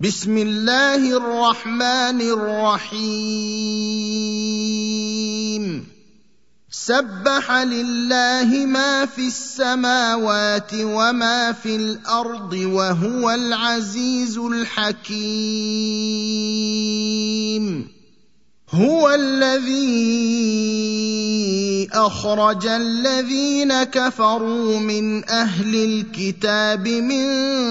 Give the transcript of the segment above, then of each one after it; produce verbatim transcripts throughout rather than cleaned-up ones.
بسم الله الرحمن الرحيم سبح لله ما في السماوات وما في الأرض وهو العزيز الحكيم هو الذي أخرج الذين كفروا من أهل الكتاب من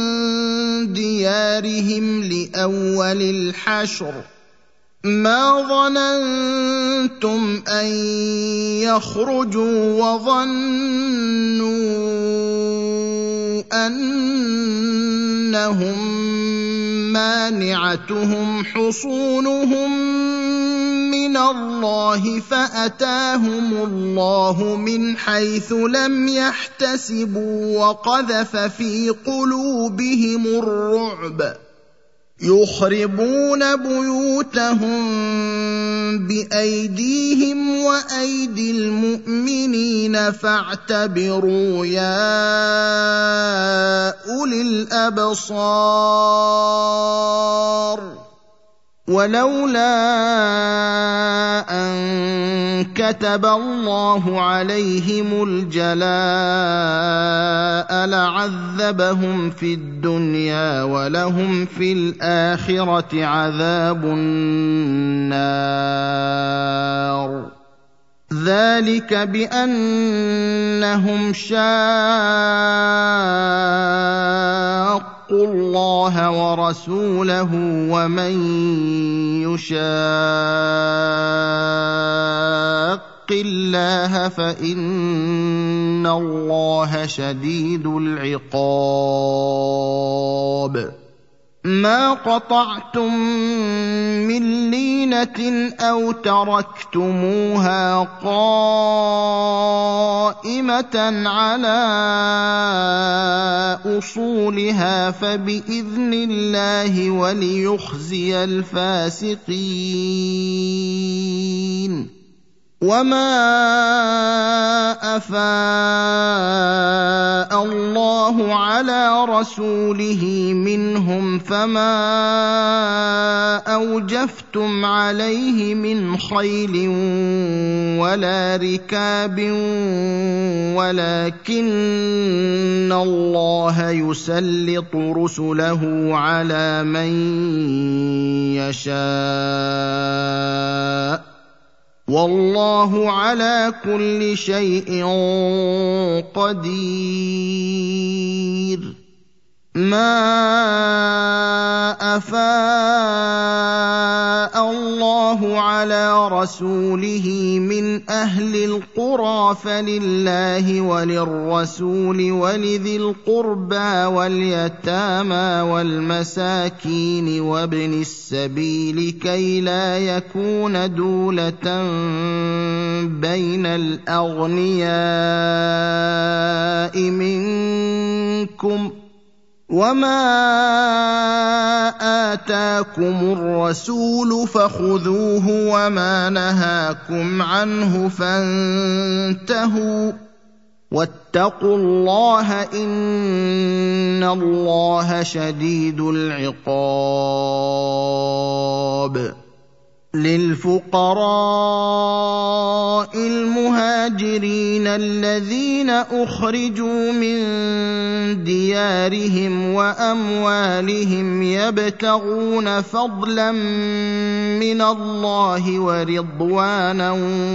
ديارهم لأول الحشر ما ظننتم أن يخرجوا وظنوا أنهم مانعتهم حصونهم من الله فأتاهم الله من حيث لم يحتسبوا وقذف في قلوبهم الرعب يخربون بيوتهم بأيديهم وأيدي المؤمنين فاعتبروا يا أولي الأبصار ولولا أن كتب الله عليهم الجلاء لعذبهم في الدنيا ولهم في الآخرة عذاب النار ذلك بأنهم شاقوا الله ورسوله ومن يشاق الله فإن الله شديد العقاب ما قطعتم من لينة أو تركتموها قائمة على أصولها فبإذن الله وليخزي الفاسقين وما أفاء الله على رسوله منهم فما أوجفتم عليه من خيل ولا ركاب ولكن الله يسلط رسله على من يشاء والله على كل شيء قدير ما أفاء الله على رسوله من أهل القرى فلله وللرسول ولذي القربى واليتامى والمساكين وابن السبيل كي لا يكون دولة بين الأغنياء منكم وما آتاكم الرسول فخذوه وما نهاكم عنه فانتهوا واتقوا الله إن الله شديد العقاب للفقراء المهاجرين الذين أخرجوا من ديارهم وأموالهم يبتغون فضلا من الله ورضوانا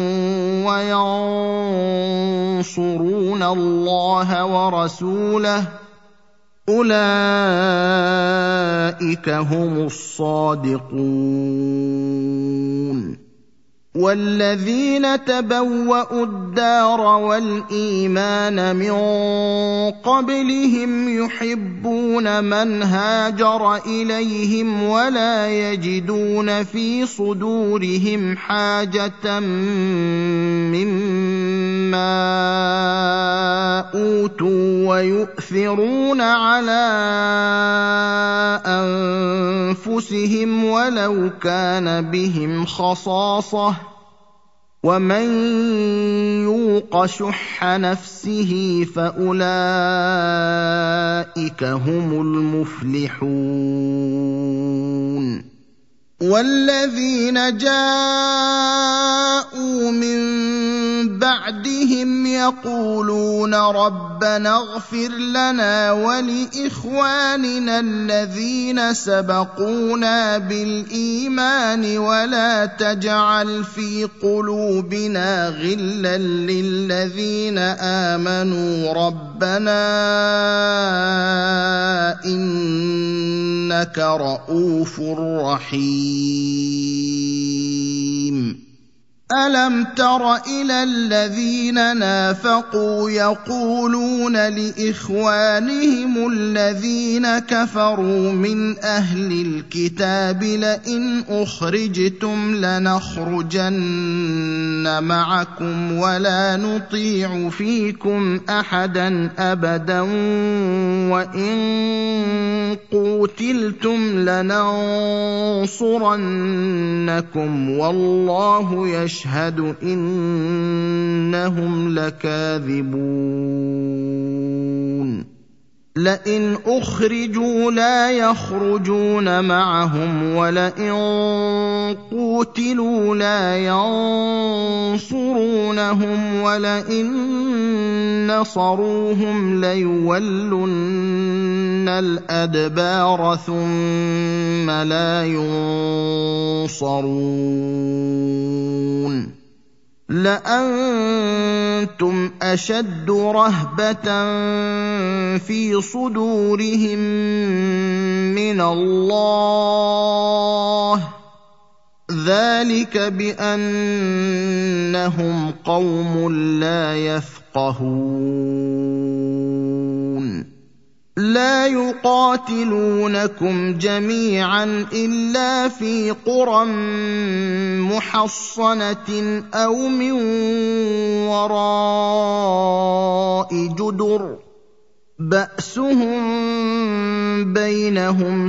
وينصرون الله ورسوله أولئك هم الصادقون والذين تبوأوا الدار والإيمان من قبلهم يحبون من هاجر إليهم ولا يجدون في صدورهم حاجة مما أوتوا ويؤثرون على أنفسهم ولو كان بهم خصاصة ومن يوق شح نفسه فأولئك هم المفلحون والذين جاءوا من بعدهم يقولون ربنا اغفر لنا ولإخواننا الذين سبقونا بالإيمان ولا تجعل في قلوبنا غلا للذين آمنوا ربنا إنك رءوف رحيم. ألم تر إلى الذين نافقوا يقولون لإخوانهم الذين كفروا من أهل الكتاب لئن أخرجتم لنخرجن معكم ولا نطيع فيكم أحدا أبدا وإن قوتلتم لننصرنكم والله يشهد يشهد إنهم لكاذبون. لئن أخرجوا لا يخرجون معهم ولئن قوتلوا لا ينصرونهم ولئن نصروهم ليولن الأدبار ثم لا ينصرون. لأنتم أشد رهبة في صدورهم من الله ذلك بأنهم قوم لا يفقهون. لا يقاتلونكم جميعا إلا في قرى محصنة أو من وراء جدر بأسهم بينهم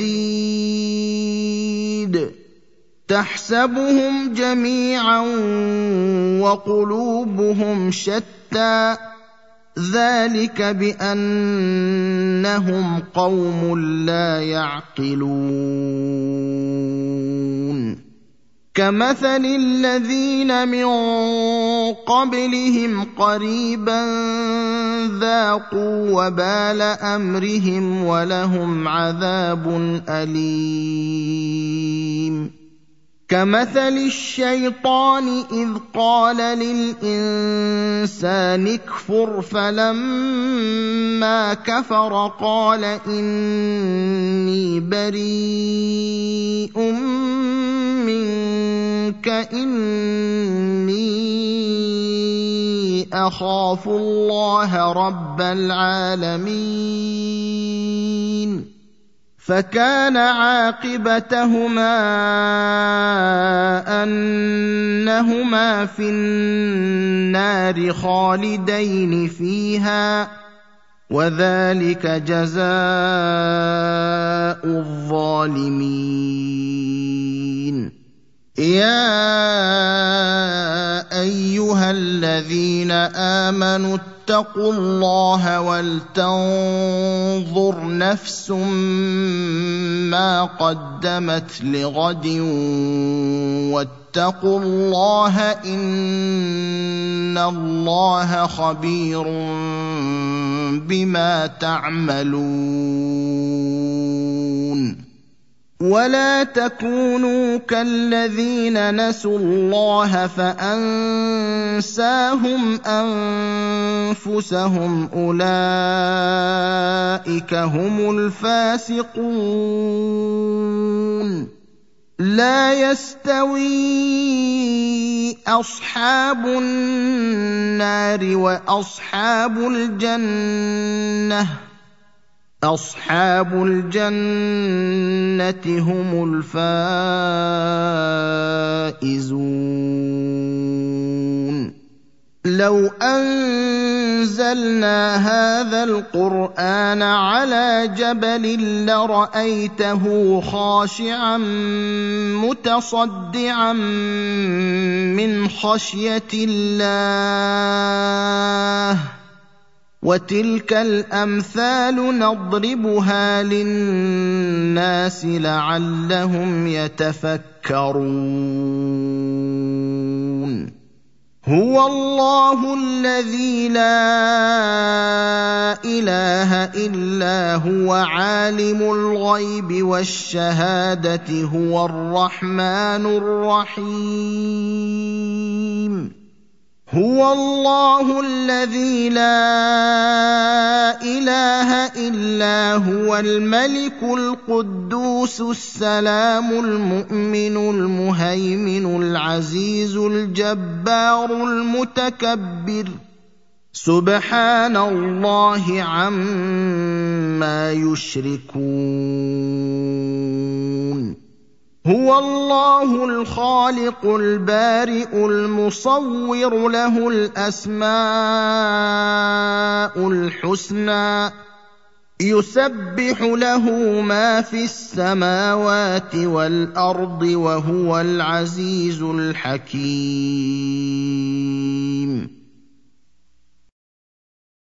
شديد تحسبهم جميعا وقلوبهم شتى ذلك بأنهم قوم لا يعقلون. كمثل الذين من قبلهم قريبا ذاقوا وبال أمرهم ولهم عذاب أليم. كمثل الشيطان إذ قال للإنسان اكفر فلما كفر قال إني بريء منك إني أخاف الله رب العالمين. فكان عاقبتهما أنهما في النار خالدين فيها وذلك جزاء الظالمين. يا أيها الذين آمنوا اتقوا الله ولتنظر نفس ما قدمت لغد واتقوا الله إن الله خبير بما تعملون. ولا تكونوا كالذين نسوا الله فأنساهم أنفسهم أولئك هم الفاسقون. لا يستوي أصحاب النار وأصحاب الجنة أصحاب الجنة هم الفائزون. لو أنزلنا هذا القرآن على جبل لرأيته خاشعا متصدعا من خشية الله وتلك الامثال نضربها للناس لعلهم يتفكرون هو الله الذي لا اله الا هو عالم الغيب والشهاده هو الرحمن الرحيم هو الله الذي لا اله الا هو الملك القدوس السلام المؤمن المهيمن العزيز الجبار المتكبر سبحان الله عما يشركون هو الله الخالق البارئ المصور له الاسماء الحسنى يسبح له ما في السماوات والارض وهو العزيز الحكيم